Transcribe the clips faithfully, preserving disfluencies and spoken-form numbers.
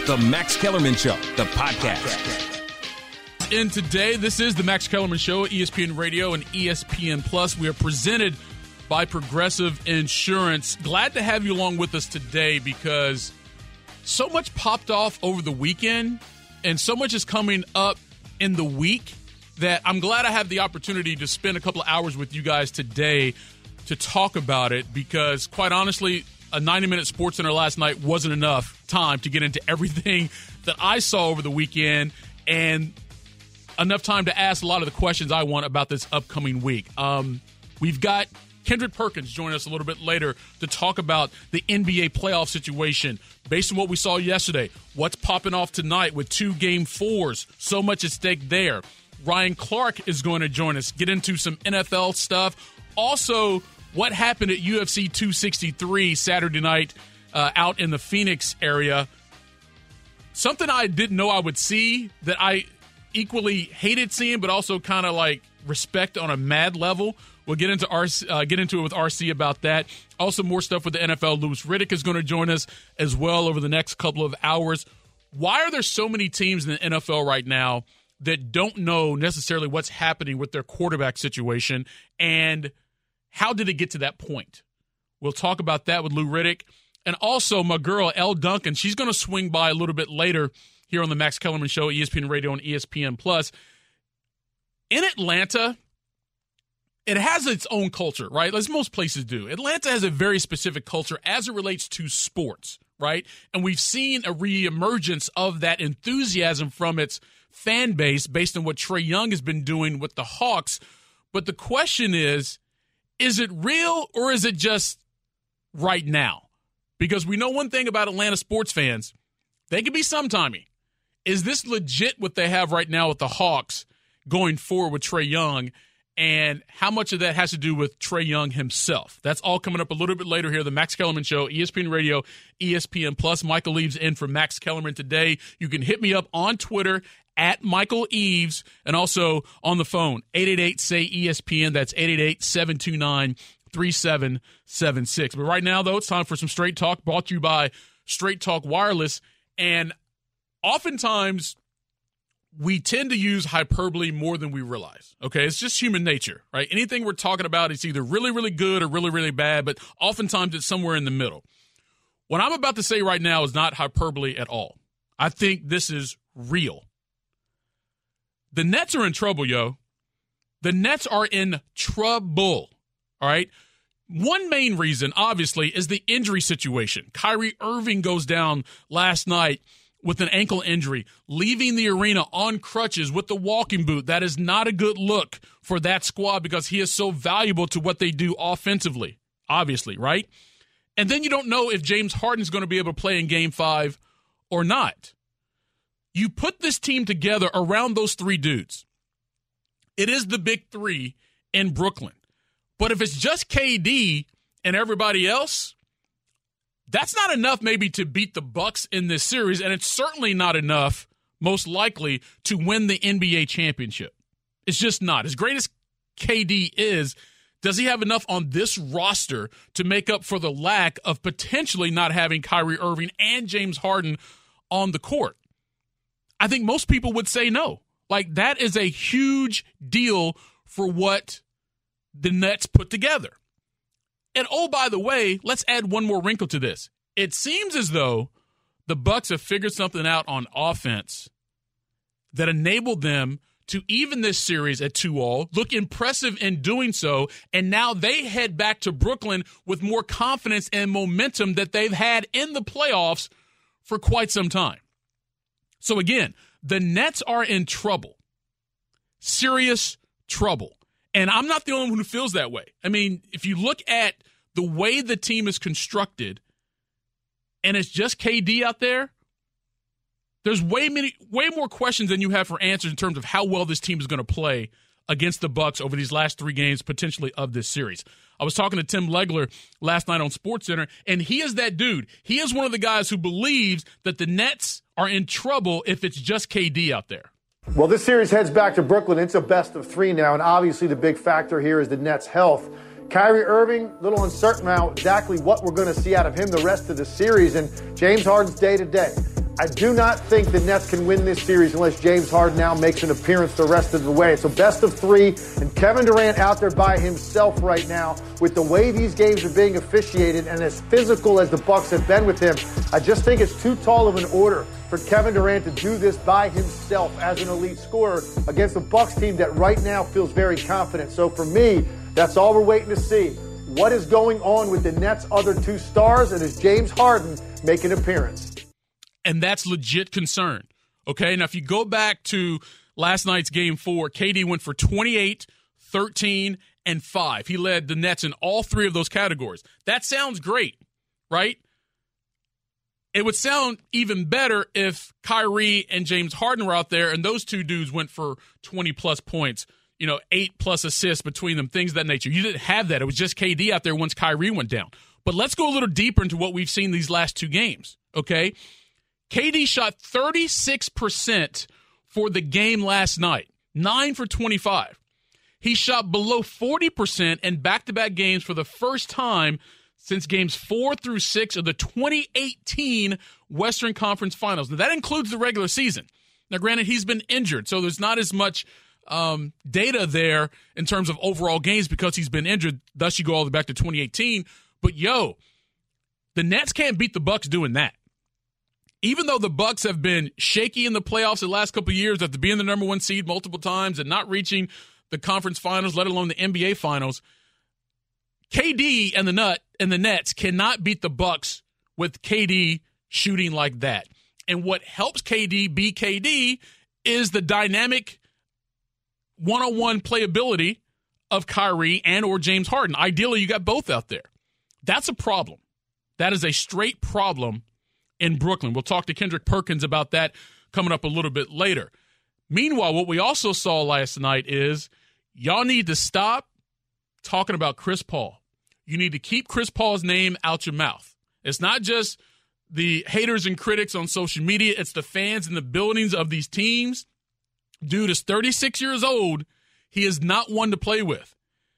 The Max Kellerman Show, the podcast. And today, this is the Max Kellerman Show, E S P N Radio and E S P N Plus. We are presented by Progressive Insurance. Glad to have you along with us today because so much popped off over the weekend and so much is coming up in the week that I'm glad I have the opportunity to spend a couple of hours with you guys today to talk about it because, quite honestly, a ninety-minute SportsCenter last night wasn't enough time to get into everything that I saw over the weekend and enough time to ask a lot of the questions I want about this upcoming week. Um, we've got Kendrick Perkins joining us a little bit later to talk about the N B A playoff situation based on what we saw yesterday. What's popping off tonight with two game fours? So much at stake there. Ryan Clark is going to join us, get into some N F L stuff. Also, what happened at U F C two sixty-three Saturday night uh, out in the Phoenix area. Something I didn't know I would see that I equally hated seeing, but also kind of like respect on a mad level. We'll get into R C, uh, get into it with R C about that. Also, more stuff with the N F L. Louis Riddick is going to join us as well over the next couple of hours. Why are there so many teams in the N F L right now that don't know necessarily what's happening with their quarterback situation, and how did it get to that point? We'll talk about that with Lou Riddick. And also, my girl, Elle Duncan, she's going to swing by a little bit later here on the Max Kellerman Show, E S P N Radio and E S P N Plus. In Atlanta, it has its own culture, right? As most places do. Atlanta has a very specific culture as it relates to sports, right? And we've seen a reemergence of that enthusiasm from its fan base based on what Trae Young has been doing with the Hawks. But the question is, is it real or is it just right now? Because we know one thing about Atlanta sports fans. They can be sometimey. Is this legit what they have right now with the Hawks going forward with Trae Young? And how much of that has to do with Trae Young himself? That's all coming up a little bit later here. The Max Kellerman Show, E S P N Radio, E S P N Plus. Michael Eaves in for Max Kellerman today. You can hit me up on Twitter at Michael Eaves, and also on the phone, eight eight eight, S A Y, E S P N. That's eight eight eight, seven two nine, three seven seven six. But right now, though, it's time for some Straight Talk, brought to you by Straight Talk Wireless. And oftentimes, we tend to use hyperbole more than we realize, okay? It's just human nature, right? Anything we're talking about is either really, really good or really, really bad, but oftentimes it's somewhere in the middle. What I'm about to say right now is not hyperbole at all. I think this is real. The Nets are in trouble, yo. The Nets are in trouble, all right? One main reason, obviously, is the injury situation. Kyrie Irving goes down last night with an ankle injury, leaving the arena on crutches with the walking boot. That is not a good look for that squad because he is so valuable to what they do offensively, obviously, right? And then you don't know if James Harden is going to be able to play in Game five or not. You put this team together around those three dudes. It is the big three in Brooklyn. But if it's just K D and everybody else, that's not enough maybe to beat the Bucks in this series, and it's certainly not enough, most likely, to win the N B A championship. It's just not. As great as K D is, does he have enough on this roster to make up for the lack of potentially not having Kyrie Irving and James Harden on the court? I think most people would say no. Like, that is a huge deal for what the Nets put together. And, oh, by the way, let's add one more wrinkle to this. It seems as though the Bucks have figured something out on offense that enabled them to even this series at two all, look impressive in doing so, and now they head back to Brooklyn with more confidence and momentum that they've had in the playoffs for quite some time. So, again, the Nets are in trouble, serious trouble. And I'm not the only one who feels that way. I mean, if you look at the way the team is constructed and it's just K D out there, there's way many, way more questions than you have for answers in terms of how well this team is going to play against the Bucks over these last three games, potentially, of this series. I was talking to Tim Legler last night on SportsCenter, and he is that dude. He is one of the guys who believes that the Nets are in trouble if it's just K D out there. Well, this series heads back to Brooklyn. It's a best of three now, and obviously the big factor here is the Nets' health. Kyrie Irving, a little uncertain now exactly what we're going to see out of him the rest of the series, and James Harden's day-to-day. I do not think the Nets can win this series unless James Harden now makes an appearance the rest of the way. It's a best of three, and Kevin Durant out there by himself right now with the way these games are being officiated and as physical as the Bucks have been with him. I just think it's too tall of an order for Kevin Durant to do this by himself as an elite scorer against a Bucks team that right now feels very confident. So for me, that's all we're waiting to see. What is going on with the Nets' other two stars, and is James Harden make an appearance? And that's legit concern. Okay, now if you go back to last night's game four, K D went for twenty-eight, thirteen, and five. He led the Nets in all three of those categories. That sounds great, right? It would sound even better if Kyrie and James Harden were out there and those two dudes went for twenty-plus points, you know, eight-plus assists between them, things of that nature. You didn't have that. It was just K D out there once Kyrie went down. But let's go a little deeper into what we've seen these last two games, okay? K D shot thirty-six percent for the game last night, nine for twenty-five. He shot below forty percent in back-to-back games for the first time since games four through six of the twenty eighteen Western Conference Finals. Now, that includes the regular season. Now, granted, he's been injured, so there's not as much um, data there in terms of overall games because he's been injured. Thus, you go all the way back to twenty eighteen. But, yo, the Nets can't beat the Bucks doing that. Even though the Bucks have been shaky in the playoffs the last couple of years after being the number one seed multiple times and not reaching the conference finals, let alone the N B A finals, K D and the Nut and the Nets cannot beat the Bucks with K D shooting like that. And what helps K D be K D is the dynamic one-on-one playability of Kyrie and or James Harden. Ideally, you got both out there. That's a problem. That is a straight problem in Brooklyn. We'll talk to Kendrick Perkins about that coming up a little bit later. Meanwhile, what we also saw last night is y'all need to stop talking about Chris Paul. You need to keep Chris Paul's name out your mouth. It's not just the haters and critics on social media. It's the fans in the buildings of these teams. Dude is thirty-six years old. He is not one to play with.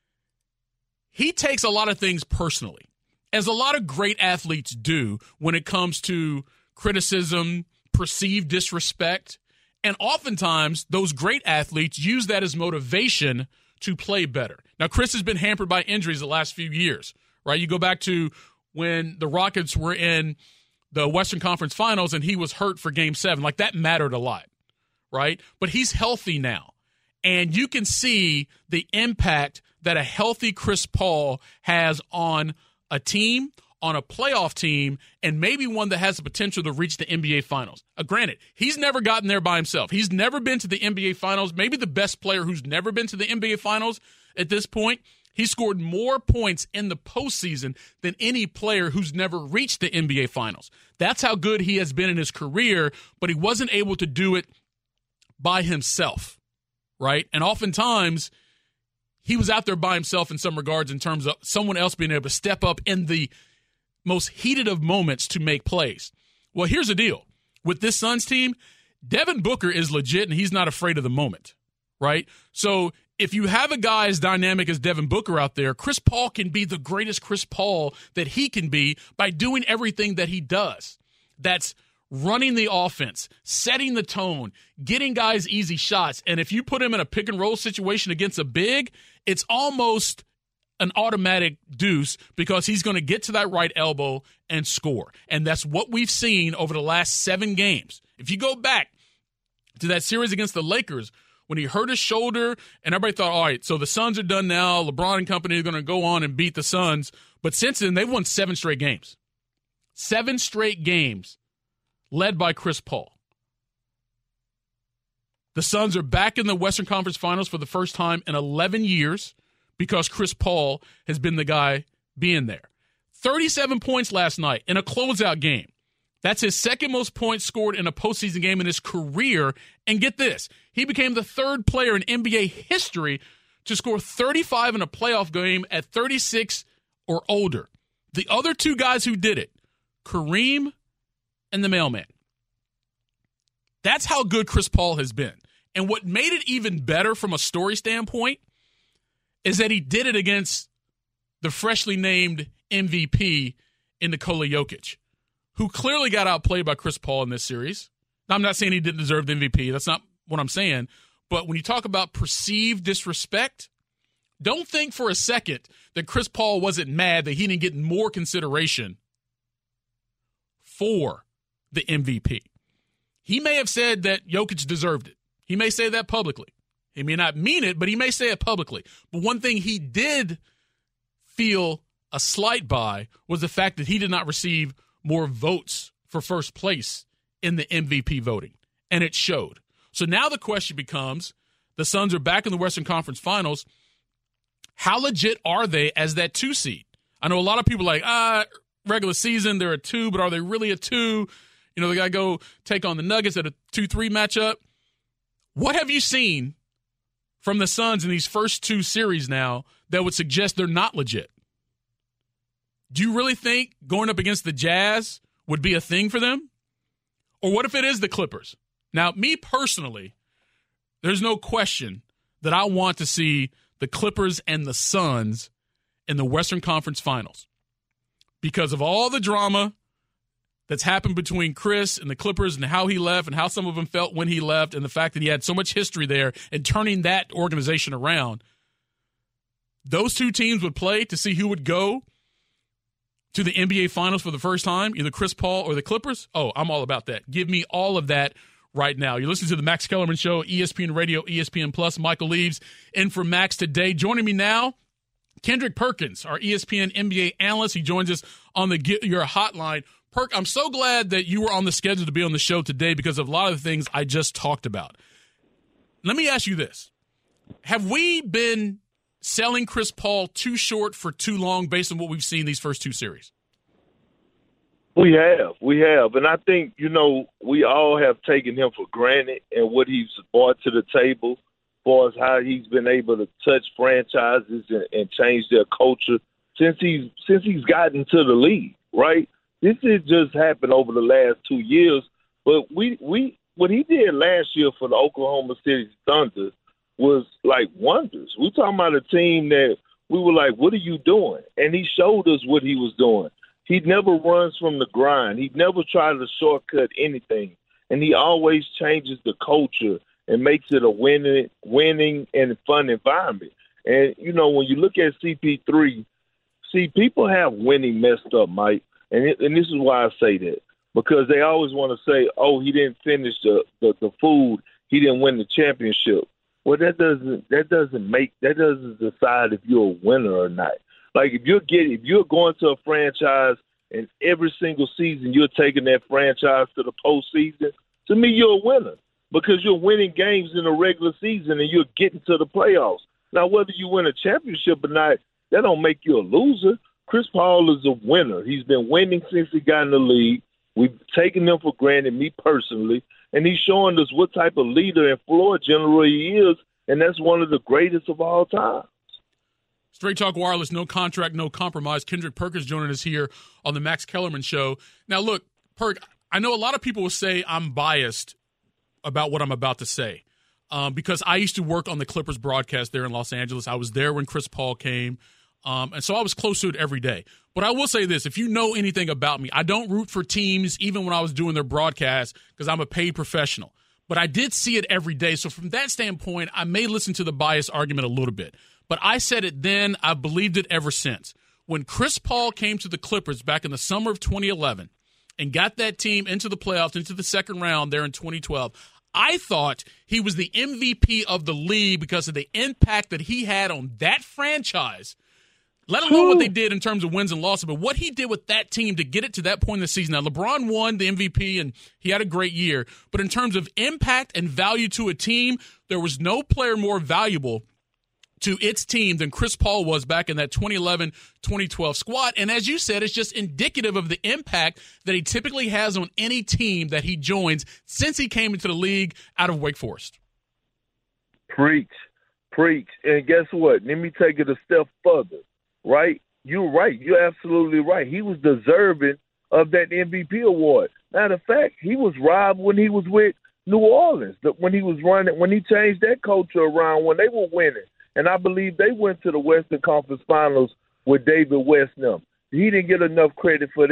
He takes a lot of things personally, as a lot of great athletes do when it comes to criticism, perceived disrespect. And oftentimes, those great athletes use that as motivation to play better. Now, Chris has been hampered by injuries the last few years, right? You go back to when the Rockets were in the Western Conference Finals and he was hurt for Game seven. Like, that mattered a lot, right? But he's healthy now. And you can see the impact that a healthy Chris Paul has on a team, on a playoff team, and maybe one that has the potential to reach the N B A Finals. Uh, granted, he's never gotten there by himself. He's never been to the N B A Finals. Maybe the best player who's never been to the N B A Finals at this point. He scored more points in the postseason than any player who's never reached the N B A Finals. That's how good he has been in his career, but he wasn't able to do it by himself, right? And oftentimes, he was out there by himself in some regards in terms of someone else being able to step up in the most heated of moments to make plays. Well, here's the deal. With this Suns team, Devin Booker is legit, and he's not afraid of the moment, right? So if you have a guy as dynamic as Devin Booker out there, Chris Paul can be the greatest Chris Paul that he can be by doing everything that he does. That's running the offense, setting the tone, getting guys easy shots. And if you put him in a pick and roll situation against a big, it's almost an automatic deuce because he's going to get to that right elbow and score. And that's what we've seen over the last seven games. If you go back to that series against the Lakers, when he hurt his shoulder and everybody thought, all right, so the Suns are done now. LeBron and company are going to go on and beat the Suns. But since then, they've won seven straight games. Seven straight games led by Chris Paul. The Suns are back in the Western Conference Finals for the first time in eleven years because Chris Paul has been the guy being there. thirty-seven points last night in a closeout game. That's his second most points scored in a postseason game in his career. And get this, he became the third player in N B A history to score thirty-five in a playoff game at thirty-six or older. The other two guys who did it, Kareem and the mailman. That's how good Chris Paul has been. And what made it even better from a story standpoint is that he did it against the freshly named M V P in Nikola Jokic, who clearly got outplayed by Chris Paul in this series. Now, I'm not saying he didn't deserve the M V P. That's not what I'm saying. But when you talk about perceived disrespect, don't think for a second that Chris Paul wasn't mad that he didn't get more consideration for the M V P. He may have said that Jokic deserved it. He may say that publicly. He may not mean it, but he may say it publicly. But one thing he did feel a slight by was the fact that he did not receive more votes for first place in the M V P voting, and it showed. So now the question becomes, the Suns are back in the Western Conference Finals. How legit are they as that two seed? I know a lot of people are like, ah, regular season, they're a two, but are they really a two? You know, they got to go take on the Nuggets at a two three matchup. What have you seen from the Suns in these first two series now that would suggest they're not legit? Do you really think going up against the Jazz would be a thing for them? Or what if it is the Clippers? Now, me personally, there's no question that I want to see the Clippers and the Suns in the Western Conference Finals because of all the drama that's happened between Chris and the Clippers and how he left and how some of them felt when he left and the fact that he had so much history there and turning that organization around. Those two teams would play to see who would go to the N B A Finals for the first time, either Chris Paul or the Clippers. Oh, I'm all about that. Give me all of that right now. You're listening to the Max Kellerman Show, E S P N Radio, E S P N Plus. Michael Leaves in for Max today. Joining me now, Kendrick Perkins, our E S P N N B A analyst. He joins us on the Get Your Hotline. Perk, I'm so glad that you were on the schedule to be on the show today because of a lot of the things I just talked about. Let me ask you this. Have we been selling Chris Paul too short for too long based on what we've seen these first two series? We have. We have. And I think, you know, we all have taken him for granted and what he's brought to the table as far as how he's been able to touch franchises and, and change their culture since he's since he's gotten to the league, right? This has just happened over the last two years. But we we what he did last year for the Oklahoma City Thunder was like wonders. We're talking about a team that we were like, what are you doing? And he showed us what he was doing. He never runs from the grind. He never tries to shortcut anything. And he always changes the culture and makes it a winning, winning and fun environment. And, you know, when you look at C P three, see, people have winning messed up, Mike. And, it, and this is why I say that. Because they always want to say, oh, he didn't finish the, the, the food. He didn't win the championship. Well, that doesn't that doesn't make that doesn't decide if you're a winner or not. Like if you're getting if you're going to a franchise and every single season you're taking that franchise to the postseason, to me you're a winner because you're winning games in the regular season and you're getting to the playoffs. Now whether you win a championship or not, that don't make you a loser. Chris Paul is a winner. He's been winning since he got in the league. We've taken him for granted, me personally. And he's showing us what type of leader and floor general he is, and that's one of the greatest of all time. Straight Talk Wireless, no contract, no compromise. Kendrick Perkins joining us here on the Max Kellerman Show. Now, look, Perk, I know a lot of people will say I'm biased about what I'm about to say um, because I used to work on the Clippers broadcast there in Los Angeles. I was there when Chris Paul came, um, and so I was close to it every day. But I will say this, if you know anything about me, I don't root for teams even when I was doing their broadcast because I'm a paid professional. But I did see it every day. So from that standpoint, I may listen to the bias argument a little bit. But I said it then. I've believed it ever since. When Chris Paul came to the Clippers back in the summer of twenty eleven and got that team into the playoffs, into the second round there in twenty twelve, I thought he was the M V P of the league because of the impact that he had on that franchise. Let alone what they did in terms of wins and losses, but what he did with that team to get it to that point in the season. Now, LeBron won the M V P, and he had a great year. But in terms of impact and value to a team, there was no player more valuable to its team than Chris Paul was back in that twenty eleven twenty twelve squad. And as you said, it's just indicative of the impact that he typically has on any team that he joins since he came into the league out of Wake Forest. Preach. Preach. And guess what? Let me take it a step further. Right? You're right. You're absolutely right. He was deserving of that M V P award. Matter of fact, he was robbed when he was with New Orleans, when he was running, when he changed that culture around when they were winning. And I believe they went to the Western Conference Finals with David West and them. He didn't get enough credit for that.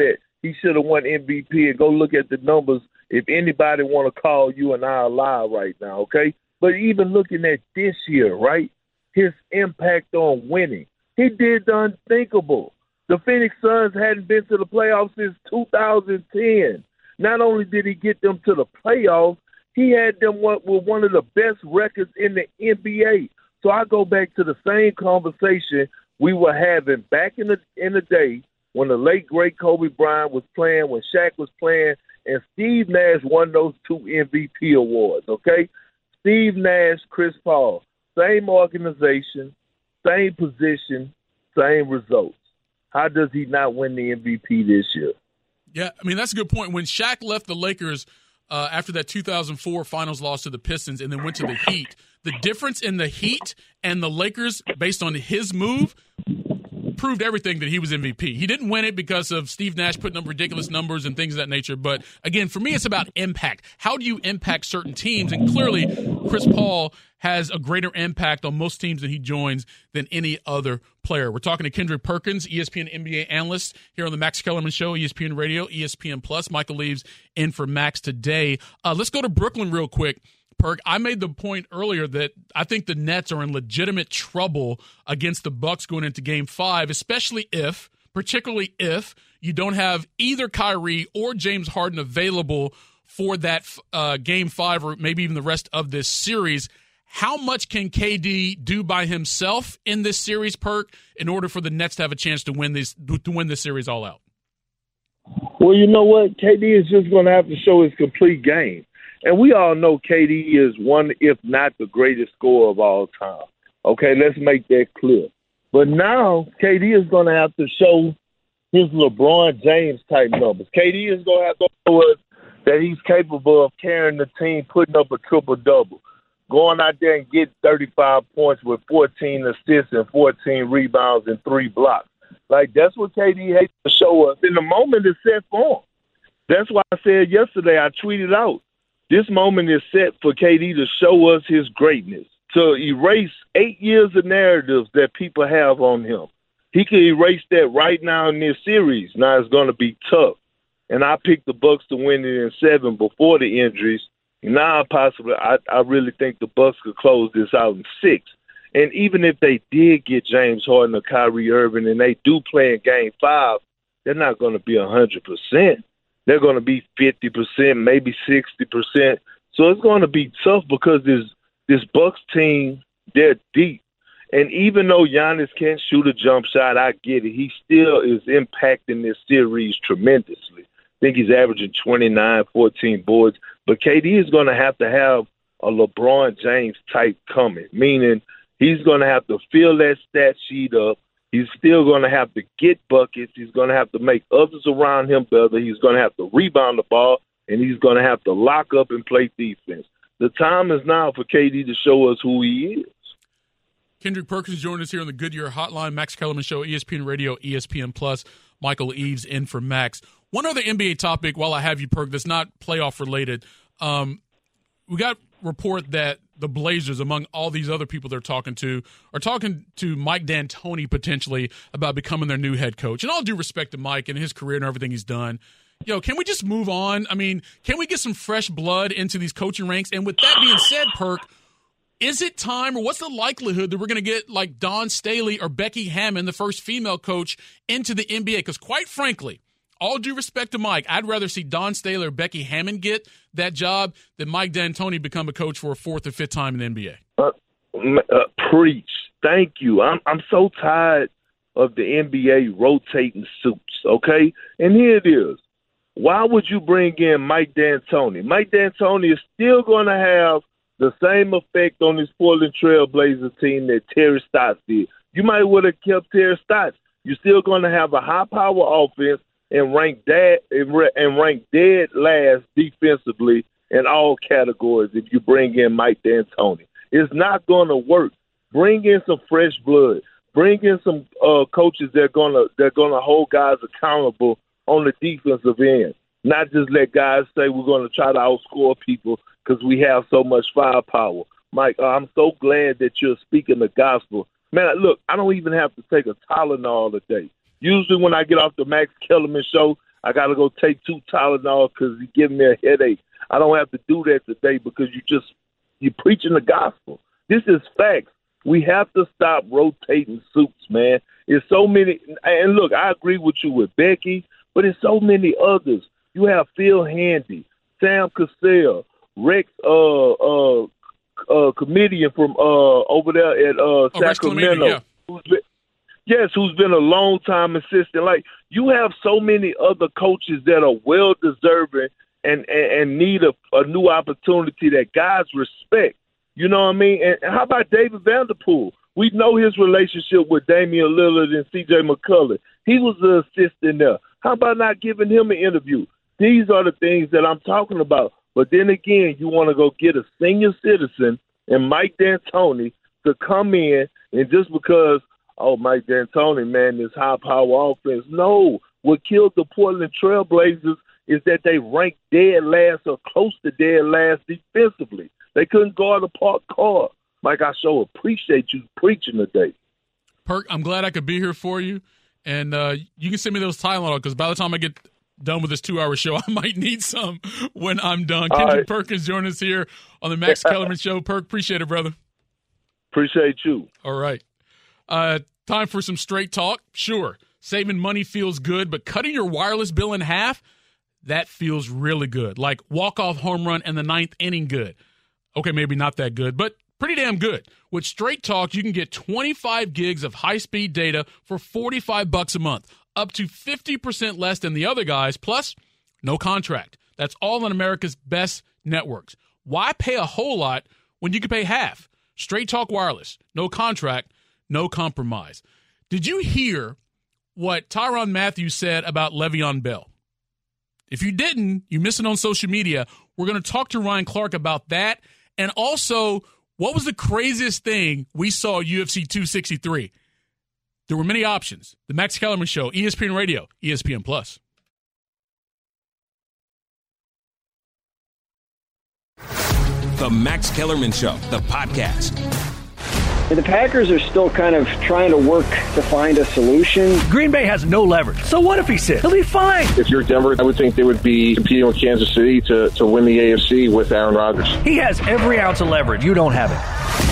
he should have won M V P. And go look at the numbers if anybody want to call you and I a lie right now, okay? But even looking at this year, right, his impact on winning, he did the unthinkable. The Phoenix Suns hadn't been to the playoffs since two thousand ten. Not only did he get them to the playoffs, he had them with one of the best records in the N B A. So I go back to the same conversation we were having back in the in the day when the late, great Kobe Bryant was playing, when Shaq was playing, and Steve Nash won those two M V P awards, okay? Steve Nash, Chris Paul, same organization, same position, same results. How does he not win the M V P this year? Yeah, I mean, that's a good point. When Shaq left the Lakers uh, after that two thousand four finals loss to the Pistons and then went to the Heat, the difference in the Heat and the Lakers based on his move proved everything that he was M V P. He didn't win it because of Steve Nash putting up ridiculous numbers and things of that nature. But, again, for me, it's about impact. How do you impact certain teams? And clearly, Chris Paul has a greater impact on most teams that he joins than any other player. We're talking to Kendrick Perkins, E S P N N B A analyst here on the Max Kellerman Show, E S P N Radio, E S P N Plus. Michael Eaves in for Max today. Uh, let's go to Brooklyn real quick. Perk, I made the point earlier that I think the Nets are in legitimate trouble against the Bucks going into Game Five, especially if, particularly if, you don't have either Kyrie or James Harden available for that uh, Game Five or maybe even the rest of this series. How much can K D do by himself in this series, Perk, in order for the Nets to have a chance to win this to win this series all out? Well, you know what? K D is just going to have to show his complete game. And we all know K D is one, if not the greatest scorer of all time. Okay, let's make that clear. But now K D is going to have to show his LeBron James type numbers. K D is going to have to show us that he's capable of carrying the team, putting up a triple-double, going out there and get thirty-five points with fourteen assists and fourteen rebounds and three blocks. Like, that's what K D has to show us. In the moment is set for him. That's why I said yesterday, I tweeted out, this moment is set for K D to show us his greatness, to erase eight years of narratives that people have on him. He can erase that right now in this series. Now it's going to be tough. And I picked the Bucks to win it in seven before the injuries. Now, possibly, I, I really think the Bucks could close this out in six. And even if they did get James Harden or Kyrie Irving and they do play in Game Five, they're not going to be one hundred percent. They're going to be fifty percent, maybe sixty percent. So it's going to be tough because this this Bucks team, they're deep. And even though Giannis can't shoot a jump shot, I get it. He still is impacting this series tremendously. I think he's averaging twenty-nine, fourteen boards. But K D is going to have to have a LeBron James type coming, meaning he's going to have to fill that stat sheet up. He's still going to have to get buckets. He's going to have to make others around him better. He's going to have to rebound the ball, and he's going to have to lock up and play defense. The time is now for K D to show us who he is. Kendrick Perkins joined us here on the Goodyear Hotline. Max Kellerman Show, E S P N Radio, E S P N Plus. Michael Eaves in for Max. One other N B A topic while I have you, Perk, that's not playoff related. Um, we got report that the Blazers, among all these other people they're talking to, are talking to Mike D'Antoni potentially about becoming their new head coach. And all due respect to Mike and his career and everything he's done, yo, can we just move on? I mean, can we get some fresh blood into these coaching ranks? And with that being said, Perk, is it time, or what's the likelihood that we're going to get like Dawn Staley or Becky Hammon, the first female coach, into the N B A? Because quite frankly, all due respect to Mike, I'd rather see Dawn Staley or Becky Hammon get that job than Mike D'Antoni become a coach for a fourth or fifth time in the N B A. Uh, uh, preach. Thank you. I'm I'm so tired of the N B A rotating suits, okay? And here it is. Why would you bring in Mike D'Antoni? Mike D'Antoni is still going to have the same effect on this Portland Trail Blazers team that Terry Stotts did. You might would have kept Terry Stotts. You're still going to have a high-power offense and rank dead and rank dead last defensively in all categories if you bring in Mike D'Antoni. It's not going to work. Bring in some fresh blood. Bring in some uh, coaches that are going to they're going to hold guys accountable on the defensive end. Not just let guys say we're going to try to outscore people because we have so much firepower. Mike, uh, I'm so glad that you're speaking the gospel. Man, look, I don't even have to take a Tylenol today. Usually when I get off the Max Kellerman Show, I got to go take two Tylenol because he's giving me a headache. I don't have to do that today because you just, you're preaching the gospel. This is facts. We have to stop rotating suits, man. There's so many. And look, I agree with you with Becky, but there's so many others. You have Phil Handy, Sam Cassell, Rex, uh, uh, uh, comedian from uh over there at uh oh, Sacramento. Yeah. Who's been, yes, who's been a long time assistant. Like, you have so many other coaches that are well deserving and, and, and need a, a new opportunity that guys respect. You know what I mean? And how about David Vanderpool? We know his relationship with Damian Lillard and C J McCollum. He was the assistant there. How about not giving him an interview? These are the things that I'm talking about. But then again, you want to go get a senior citizen and Mike D'Antoni to come in, and just because, oh, Mike D'Antoni, man, this high-power offense. No. What killed the Portland Trail Blazers is that they ranked dead last or close to dead last defensively. They couldn't guard a parked car. Mike, I so appreciate you preaching today. Perk, I'm glad I could be here for you. And uh, you can send me those Tylenol because by the time I get done with this two-hour show, I might need some when I'm done. All Kendrick right. Perkins joining us here on the Max Kellerman Show. Perk, appreciate it, brother. Appreciate you. All right. Uh, time for some straight talk. Sure, saving money feels good, but cutting your wireless bill in half, that feels really good. Like walk-off home run in the ninth inning good. Okay, maybe not that good, but pretty damn good. With Straight Talk, you can get twenty-five gigs of high-speed data for forty-five bucks a month, up to fifty percent less than the other guys, plus no contract. That's all on America's best networks. Why pay a whole lot when you can pay half? Straight Talk Wireless, no contract, no compromise. Did you hear what Tyrann Mathieu said about Le'Veon Bell? If you didn't, you missed it on social media. We're going to talk to Ryan Clark about that. And also, what was the craziest thing we saw at U F C two sixty-three? There were many options. The Max Kellerman Show, E S P N Radio, E S P N Plus. The Max Kellerman Show, the podcast. The Packers are still kind of trying to work to find a solution. Green Bay has no leverage. So what if he sits? He'll be fine. If you're Denver, I would think they would be competing with Kansas City to, to win the A F C with Aaron Rodgers. He has every ounce of leverage. You don't have it.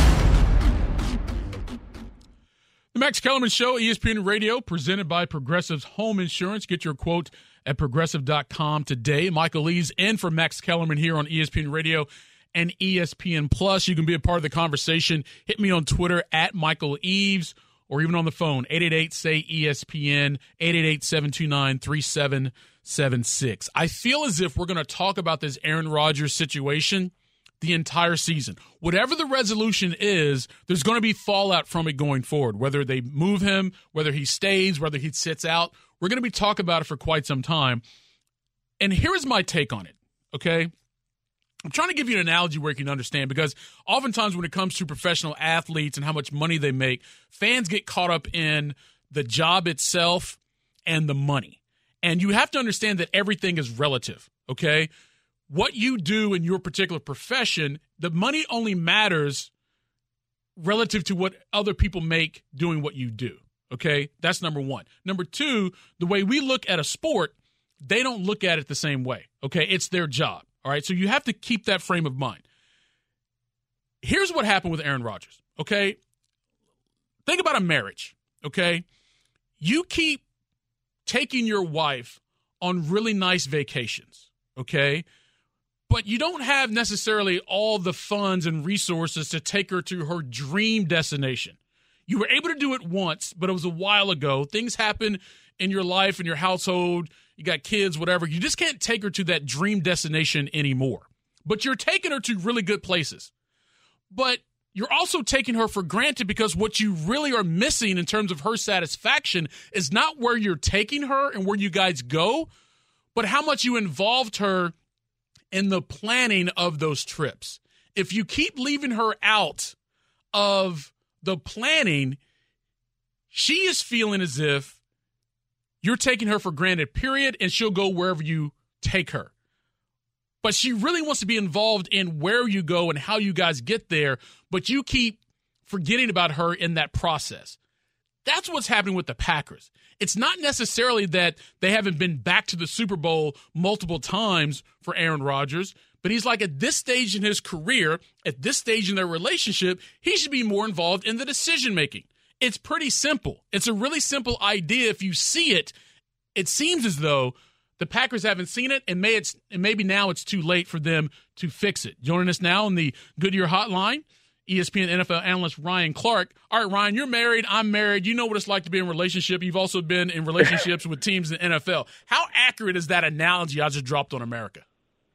The Max Kellerman Show, E S P N Radio, presented by Progressive's Home Insurance. Get your quote at progressive dot com today. Michael Lee's in for Max Kellerman here on E S P N Radio and E S P N Plus. You can be a part of the conversation. Hit me on Twitter at Michael Eaves or even on the phone, eight eight eight, S A Y, E S P N, eight eight eight, seven two nine, three seven seven six. I feel as if we're going to talk about this Aaron Rodgers situation the entire season. Whatever the resolution is, there's going to be fallout from it going forward, whether they move him, whether he stays, whether he sits out. We're going to be talking about it for quite some time. And here's my take on it, okay? I'm trying to give you an analogy where you can understand, because oftentimes when it comes to professional athletes and how much money they make, fans get caught up in the job itself and the money. And you have to understand that everything is relative, okay? What you do in your particular profession, the money only matters relative to what other people make doing what you do, okay? That's number one. Number two, the way we look at a sport, they don't look at it the same way, okay? It's their job. All right, so you have to keep that frame of mind. Here's what happened with Aaron Rodgers, okay? Think about a marriage, okay? You keep taking your wife on really nice vacations, okay? But you don't have necessarily all the funds and resources to take her to her dream destination. You were able to do it once, but it was a while ago. Things happen in your life, in your household. You got kids, whatever. You just can't take her to that dream destination anymore. But you're taking her to really good places. But you're also taking her for granted, because what you really are missing in terms of her satisfaction is not where you're taking her and where you guys go, but how much you involved her in the planning of those trips. If you keep leaving her out of the planning, she is feeling as if you're taking her for granted, period, and she'll go wherever you take her. But she really wants to be involved in where you go and how you guys get there, but you keep forgetting about her in that process. That's what's happening with the Packers. it's not necessarily that they haven't been back to the Super Bowl multiple times for Aaron Rodgers, but he's like, at this stage in his career, at this stage in their relationship, he should be more involved in the decision-making. It's pretty simple. It's a really simple idea. If you see it, it seems as though the Packers haven't seen it, and, may it's, and maybe now it's too late for them to fix it. Joining us now on the Goodyear Hotline, E S P N N F L analyst Ryan Clark. All right, Ryan, you're married. I'm married. You know what it's like to be in a relationship. You've also been in relationships with teams in the N F L. How accurate is that analogy I just dropped on America?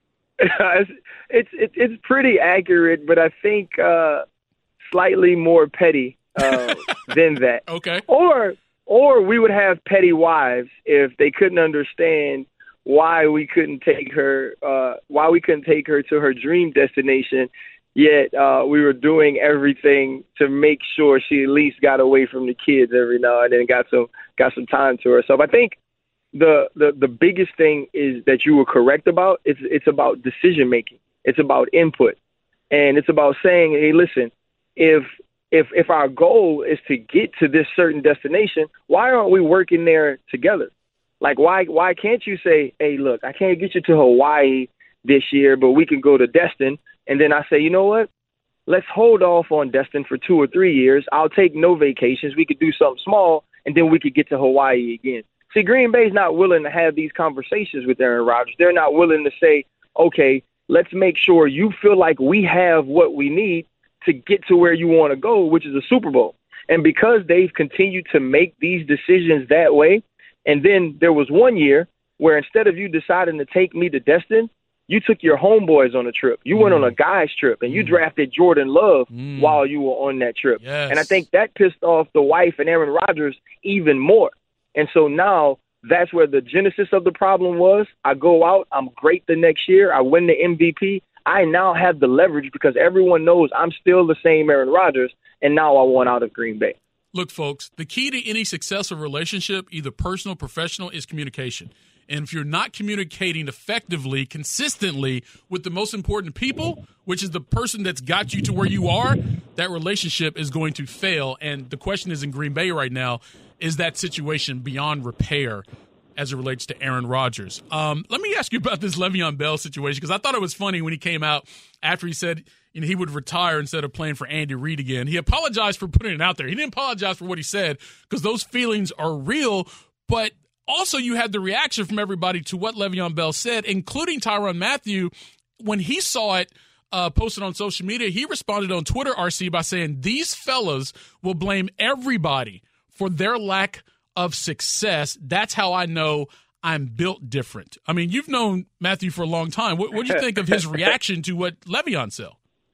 it's, it's it's pretty accurate, but I think uh, slightly more petty uh, than that. Okay. Or or we would have petty wives if they couldn't understand why we couldn't take her uh, why we couldn't take her to her dream destination. Yet uh, we were doing everything to make sure she at least got away from the kids every now and then, got some got some time to herself. I think the, the the biggest thing is that you were correct about. It's it's about decision making. It's about input, and it's about saying, hey, listen, if if if our goal is to get to this certain destination, why aren't we working there together? Like, why why can't you say, hey, look, I can't get you to Hawaii this year, but we can go to Destin. And then I say, you know what? Let's hold off on Destin for two or three years. I'll take no vacations. We could do something small, and then we could get to Hawaii again. See, Green Bay's not willing to have these conversations with Aaron Rodgers. They're not willing to say, okay, let's make sure you feel like we have what we need to get to where you want to go, which is a Super Bowl. And because they've continued to make these decisions that way, and then there was one year where instead of you deciding to take me to Destin, you took your homeboys on a trip. You mm. went on a guy's trip, and you mm. drafted Jordan Love mm. while you were on that trip. Yes. And I think that pissed off the wife and Aaron Rodgers even more. And so now that's where the genesis of the problem was. I go out, I'm great the next year, I win the M V P. I now have the leverage because everyone knows I'm still the same Aaron Rodgers, and now I want out of Green Bay. Look, folks, the key to any successful relationship, either personal or professional, is communication. And if you're not communicating effectively, consistently with the most important people, which is the person that's got you to where you are, that relationship is going to fail. And the question is, in Green Bay right now, is that situation beyond repair as it relates to Aaron Rodgers? Um, let me ask you about this Le'Veon Bell situation, because I thought it was funny when he came out after he said you know, he would retire instead of playing for Andy Reid again. He apologized for putting it out there. He didn't apologize for what he said because those feelings are real, but also, you had the reaction from everybody to what Le'Veon Bell said, including Tyrann Mathieu. When he saw it uh, posted on social media, he responded on Twitter, R C, by saying, these fellas will blame everybody for their lack of success. That's how I know I'm built different. I mean, you've known Mathieu for a long time. What did you think of his reaction to what Le'Veon said?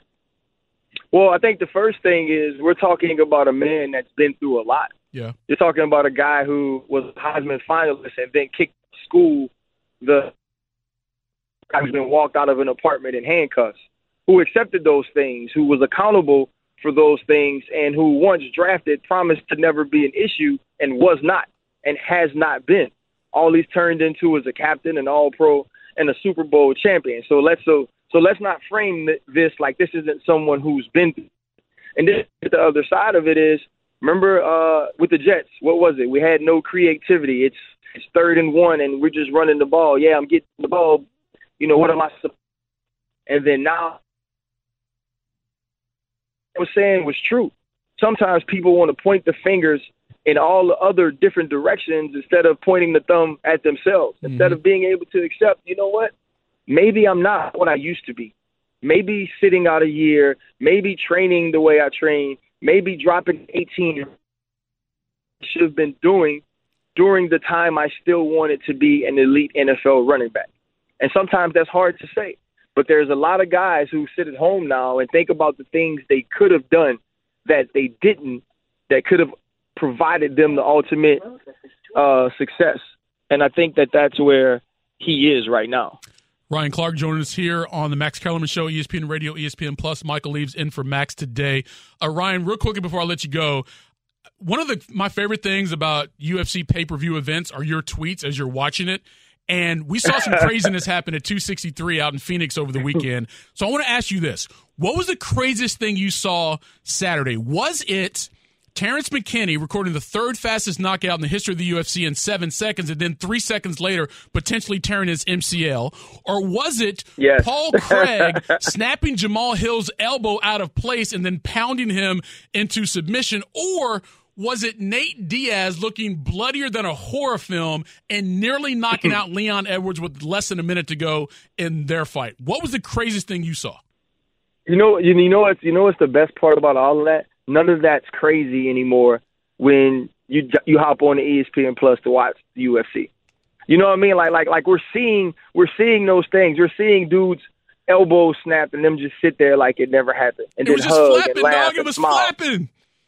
Well, I think the first thing is we're talking about a man that's been through a lot. Yeah, you're talking about a guy who was a Heisman finalist and then kicked school. The guy who's been walked out of an apartment in handcuffs, who accepted those things, who was accountable for those things, and who once drafted promised to never be an issue and was not and has not been. All he's turned into is a captain, an All-Pro, and a Super Bowl champion. So let's so so let's not frame this like this isn't someone who's been. And then the other side of it is, remember uh, with the Jets, what was it? We had no creativity. It's, it's third and one, and we're just running the ball. Yeah, I'm getting the ball. You know, what am I supposed to? And then now, what I was saying was true. Sometimes people want to point the fingers in all the other different directions instead of pointing the thumb at themselves. Mm-hmm. Instead of being able to accept, you know what? Maybe I'm not what I used to be. Maybe sitting out a year, maybe training the way I train, maybe dropping eighteen should have been doing during the time I still wanted to be an elite N F L running back. And sometimes that's hard to say. But there's a lot of guys who sit at home now and think about the things they could have done that they didn't, that could have provided them the ultimate uh, success. And I think that that's where he is right now. Ryan Clark joining us here on the Max Kellerman Show, E S P N Radio, E S P N Plus. Michael Leaves in for Max today. Uh, Ryan, real quickly before I let you go, one of the my favorite things about U F C pay-per-view events are your tweets as you're watching it. And we saw some craziness happen at two sixty-three out in Phoenix over the weekend. So I want to ask you this. What was the craziest thing you saw Saturday? Was it Terrence McKinney recording the third fastest knockout in the history of the U F C in seven seconds, and then three seconds later potentially tearing his M C L? Or was it yes. Paul Craig snapping Jamal Hill's elbow out of place and then pounding him into submission? Or was it Nate Diaz looking bloodier than a horror film and nearly knocking out Leon Edwards with less than a minute to go in their fight? What was the craziest thing you saw? You know, you, you know what's you know what's the best part about all of that? None of that's crazy anymore when you you hop on the E S P N Plus to watch the U F C. You know what I mean? Like like like we're seeing we're seeing those things. We're seeing dudes elbows snap and them just sit there like it never happened, and it then was just hug flapping, and laugh dog. and It was smile. flapping.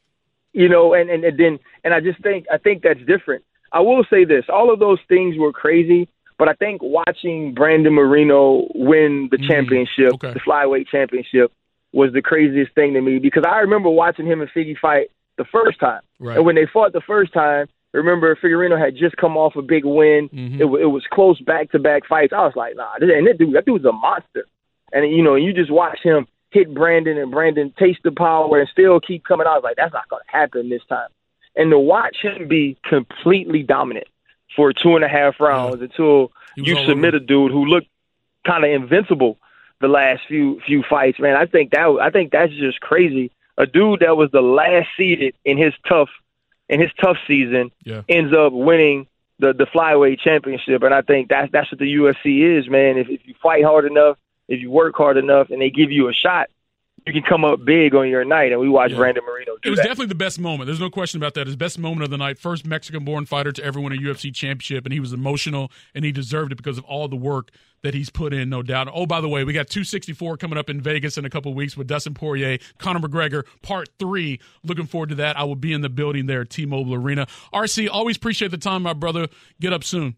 You know, and, and and then and I just think I think that's different. I will say this: all of those things were crazy, but I think watching Brandon Moreno win the mm, championship, okay. the flyweight championship, was the craziest thing to me, because I remember watching him and Figgy fight the first time. Right. And when they fought the first time, remember Figueiredo had just come off a big win. Mm-hmm. It, it was close back-to-back fights. I was like, nah, this, and that dude, that dude's a monster. And, you know, you just watch him hit Brandon, and Brandon taste the power and still keep coming out. I was like, that's not going to happen this time. And to watch him be completely dominant for two and a half rounds yeah. until you submit over. a dude who looked kind of invincible the last few few fights, man. I think that I think that's just crazy. A dude that was the last seeded in his tough in his tough season yeah. ends up winning the the flyweight championship, and I think that's that's what the U F C is, man. If if you fight hard enough, if you work hard enough, and they give you a shot, you can come up big on your night. And we watched yeah. Brandon Moreno do It was that. definitely the best moment. There's no question about that. His best moment of the night. First Mexican-born fighter to ever win a U F C championship, and he was emotional, and he deserved it because of all the work that he's put in, no doubt. Oh, by the way, we got two sixty-four coming up in Vegas in a couple of weeks with Dustin Poirier, Conor McGregor, part three. Looking forward to that. I will be in the building there at T-Mobile Arena. R C, always appreciate the time, my brother. Get up soon.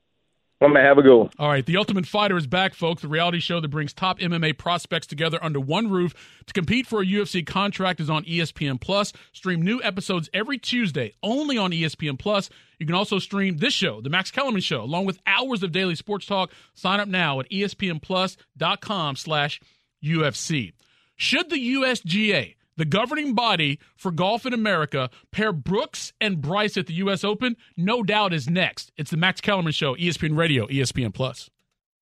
I'm going to have a go. All right, The Ultimate Fighter is back, folks. The reality show that brings top M M A prospects together under one roof to compete for a U F C contract is on E S P N Plus. Stream new episodes every Tuesday only on E S P N Plus. You can also stream this show, The Max Kellerman Show, along with hours of daily sports talk. Sign up now at espnplus.com slash UFC. Should the U S G A, the governing body for golf in America, pair Brooks and Bryce at the U S Open? No doubt is next. It's the Max Kellerman Show, E S P N Radio, E S P N Plus.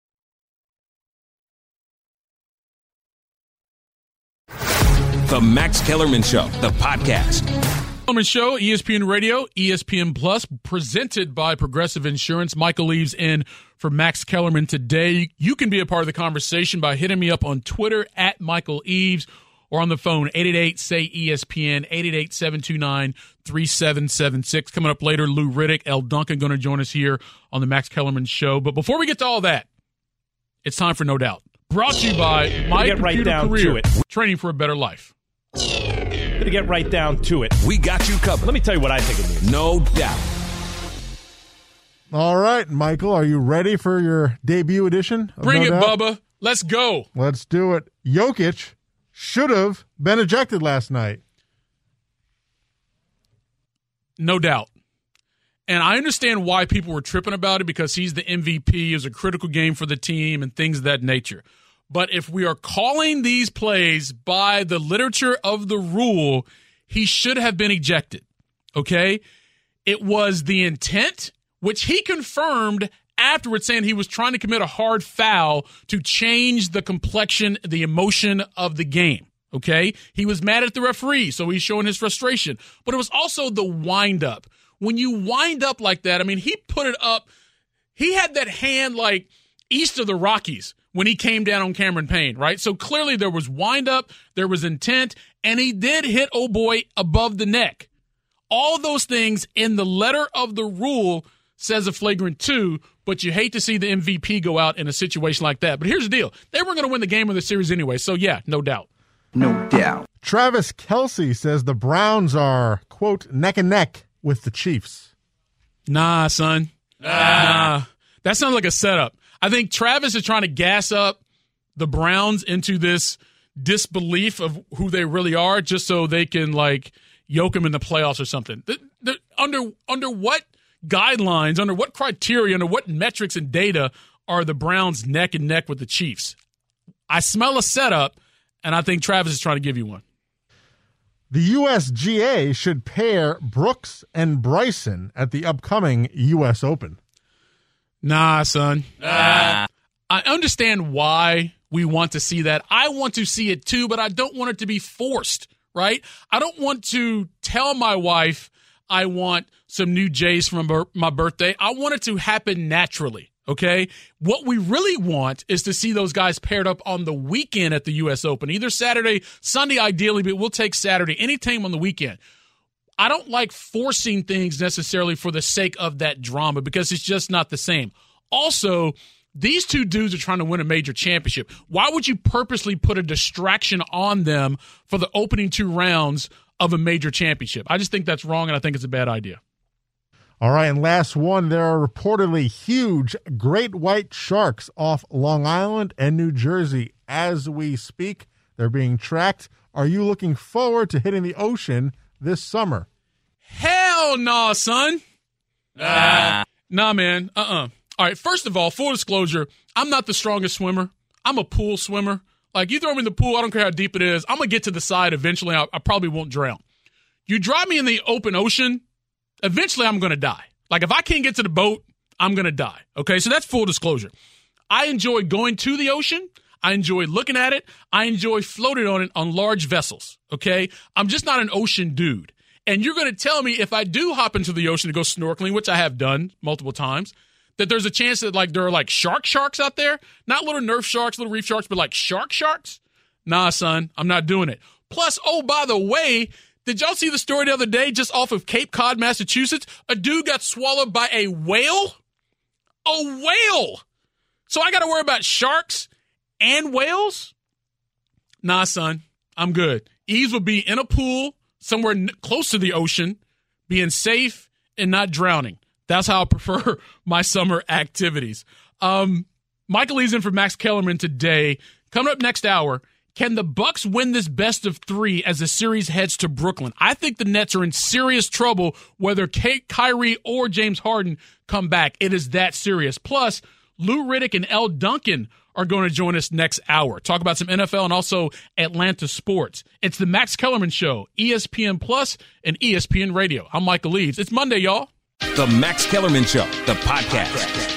The Max Kellerman Show, the podcast. Kellerman Show, E S P N Radio, E S P N Plus, presented by Progressive Insurance. Michael Eaves in for Max Kellerman today. You can be a part of the conversation by hitting me up on Twitter at Michael Eaves, or on the phone, eight eight eight, S A Y, E S P N, eight eight eight, seven two nine, three seven seven six. Coming up later, Lou Riddick, L. Duncan going to join us here on the Max Kellerman Show. But before we get to all that, it's time for No Doubt. Brought to you by My get Computer right down Career, to it. training for a better life. Gonna get right down to it. We got you covered. Let me tell you what I think it means. No doubt. All right, Michael, are you ready for your debut edition of Bring No it, Doubt? Bubba. Let's go. Let's do it. Jokic should have been ejected last night. No doubt. And I understand why people were tripping about it, because he's the M V P. It was a critical game for the team and things of that nature. But if we are calling these plays by the literature of the rule, he should have been ejected, okay? It was the intent, which he confirmed afterwards, saying he was trying to commit a hard foul to change the complexion, the emotion of the game, okay? He was mad at the referee, so he's showing his frustration. But it was also the wind-up. When you wind up like that, I mean, he put it up. He had that hand like east of the Rockies when he came down on Cameron Payne, right? So clearly there was wind-up, there was intent, and he did hit oh boy above the neck. All those things in the letter of the rule says a flagrant two, but you hate to see the M V P go out in a situation like that. But here's the deal. They were going to win the game of the series anyway, so yeah, no doubt. No doubt. Travis Kelce says the Browns are, quote, neck and neck with the Chiefs. Nah, son. Nah. That sounds like a setup. I think Travis is trying to gas up the Browns into this disbelief of who they really are just so they can, like, yoke them in the playoffs or something. The, the, under under what guidelines, under what criteria, under what metrics and data are the Browns neck and neck with the Chiefs? I smell a setup, and I think Travis is trying to give you one. The U S G A should pair Brooks and Bryson at the upcoming U S Open. Nah, son. Nah. I understand why we want to see that. I want to see it too, but I don't want it to be forced, right? I don't want to tell my wife I want some new J's for my birthday. I want it to happen naturally, okay? What we really want is to see those guys paired up on the weekend at the U S Open, either Saturday, Sunday ideally, but we'll take Saturday, anytime on the weekend. I don't like forcing things necessarily for the sake of that drama because it's just not the same. Also, these two dudes are trying to win a major championship. Why would you purposely put a distraction on them for the opening two rounds of a major championship? I just think that's wrong, and I think it's a bad idea. All right, and last one, there are reportedly huge great white sharks off Long Island and New Jersey as we speak. They're being tracked. Are you looking forward to hitting the ocean this summer? Hell no, nah, son. Nah. Nah, man. Uh-uh. All right, first of all, full disclosure, I'm not the strongest swimmer. I'm a pool swimmer. Like, you throw me in the pool, I don't care how deep it is. I'm going to get to the side eventually. I, I probably won't drown. You drop me in the open ocean, eventually I'm going to die. Like, if I can't get to the boat, I'm going to die. Okay, so that's full disclosure. I enjoy going to the ocean. I enjoy looking at it. I enjoy floating on it on large vessels. Okay, I'm just not an ocean dude. And you're going to tell me if I do hop into the ocean to go snorkeling, which I have done multiple times, that there's a chance that, like, there are, like, shark sharks out there? Not little Nerf sharks, little reef sharks, but, like, shark sharks? Nah, son, I'm not doing it. Plus, oh, by the way, did y'all see the story the other day just off of Cape Cod, Massachusetts? A dude got swallowed by a whale? A whale! So I got to worry about sharks and whales? Nah, son, I'm good. Ease would be in a pool somewhere n- close to the ocean, being safe and not drowning. That's how I prefer my summer activities. Um, Michael Eason for Max Kellerman today. Coming up next hour, can the Bucks win this best of three as the series heads to Brooklyn? I think the Nets are in serious trouble whether Ky- Kyrie or James Harden come back. It is that serious. Plus, Lou Riddick and Elle Duncan are going to join us next hour. Talk about some N F L and also Atlanta sports. It's the Max Kellerman Show, E S P N Plus and E S P N Radio. I'm Michael Eaves. It's Monday, y'all. The Max Kellerman Show, the podcast.